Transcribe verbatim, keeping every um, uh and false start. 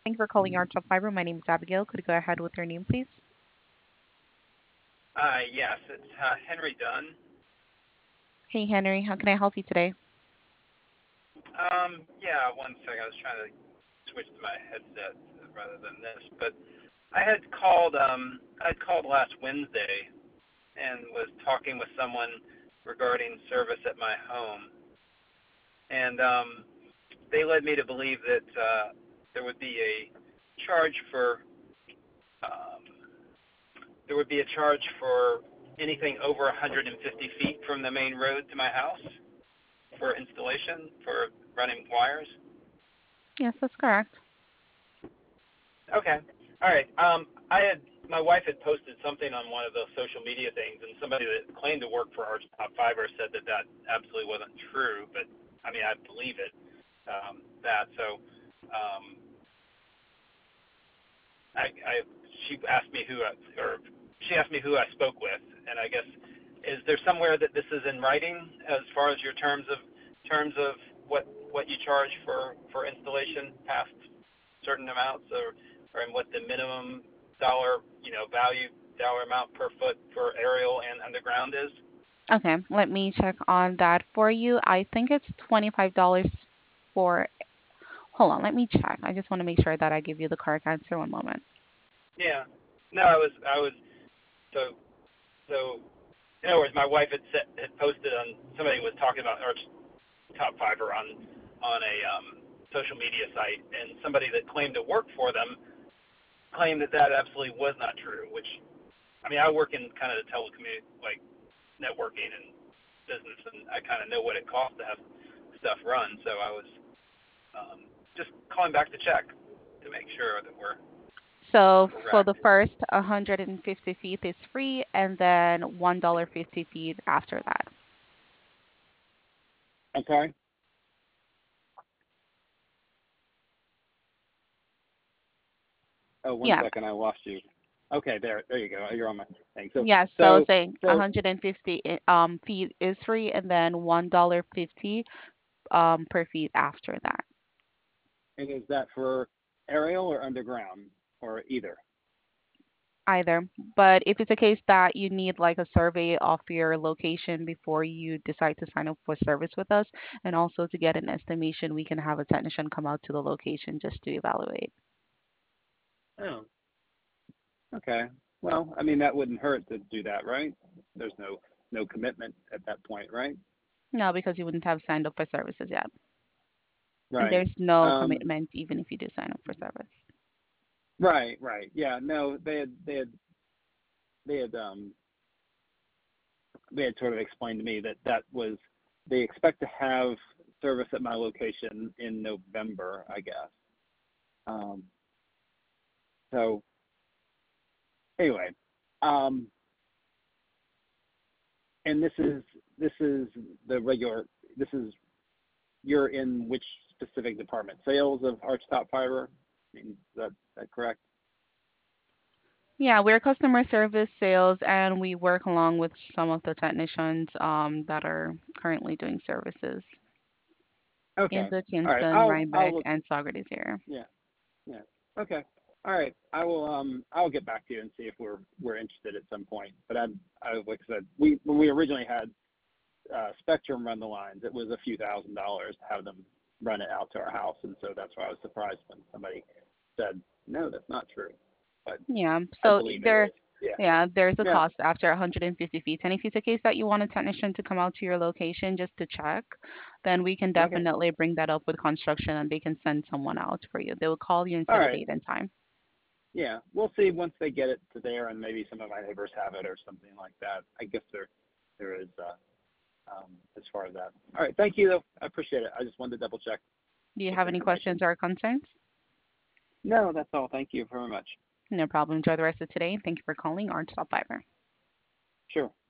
Thank you for calling our top fiber. My name is Abigail. Could you go ahead with your name, please? Uh, yes, it's uh, Henry Dunn. Hey, Henry. How can I help you today? Um, yeah, one second. I was trying to switch to my headset rather than this, but I had called. Um, I had called last Wednesday and was talking with someone regarding service at my home, and um, they led me to believe that uh, there would be a charge for um, there would be a charge for anything over one hundred fifty feet from the main road to my house for installation for running wires. Yes, that's correct. Okay. All right. Um, I had my wife had posted something on one of those social media things, and somebody that claimed to work for Arch Top Fiber said that that absolutely wasn't true. But I mean, I believe it. Um, that so, um, I, I she asked me who I, or she asked me who I spoke with, and I guess is there somewhere that this is in writing as far as your terms of terms of what what you charge for for installation past certain amounts, or or and what the minimum dollar you know value dollar amount per foot for aerial and underground is? Okay, let me check on that for you. I think it's twenty-five dollars for. Hold on, let me check. I just want to make sure that I give you the correct answer. One moment. Yeah. No, I was I was so so. In other words, my wife had set, had posted on somebody was talking about Arch Top Fiber on on a um, social media site, and somebody that claimed to work for them claimed that that absolutely was not true. Which I mean, I work in kind of the telecommu like networking and business, and I kind of know what it costs to have stuff run. So I was um, just calling back to check to make sure that we're So for the correct. first one hundred fifty feet is free, and then one dollar fifty feet after that. I'm sorry. Oh, one Yeah, second, I lost you. Okay, there, there you go. You're on my thing. So, yeah. So so, saying so, one hundred fifty i- um feet is free, and then one dollar fifty um per feet after that. and is that for aerial or underground or either? Either. But if it's a case that you need like a survey of your location before you decide to sign up for service with us, and also to get an estimation, we can have a technician come out to the location just to evaluate. Oh, okay. Well, I mean, that wouldn't hurt to do that, right? There's no no commitment at that point, right? No, because you wouldn't have signed up for services yet. And Right. there's no Um, commitment even if you do sign up for service. right, right. Yeah, no, they had they had they had um they had sort of explained to me that that was they expect to have service at my location in November, I guess. Um, so anyway, um, and this is this is the regular. This is you're in which specific department? Sales of Archtop Fiber. I mean, is that that correct? Yeah, we're customer service sales and we work along with some of the technicians um, that are currently doing services in Okay. the All right. Kinston, I'll I'll Rhinebeck, look. and Saugerties area. Yeah. Yeah. Okay. All right. I will um I'll get back to you and see if we're we're interested at some point. But I I like I said, we when we originally had uh, Spectrum run the lines, it was a few thousand dollars to have them run it out to our house, and so that's why I was surprised when somebody said, no, that's not true. But Yeah, I so believe it there, is. Yeah. yeah, there's a Yeah. cost after one hundred fifty feet. And if it's a case that you want a technician to come out to your location just to check, then we can Okay. definitely bring that up with construction and they can send someone out for you. They will call you and All set a right. date and time. Yeah. We'll see once they get it to there, and maybe some of my neighbors have it or something like that. I guess there there is uh, um, as far as that. All right. Thank you, though. I appreciate it. I just wanted to double check Do you with have the any information. questions or concerns? No, that's all. Thank you very much. No problem. Enjoy the rest of today. Thank you for calling Orange Stop Fiber. Sure.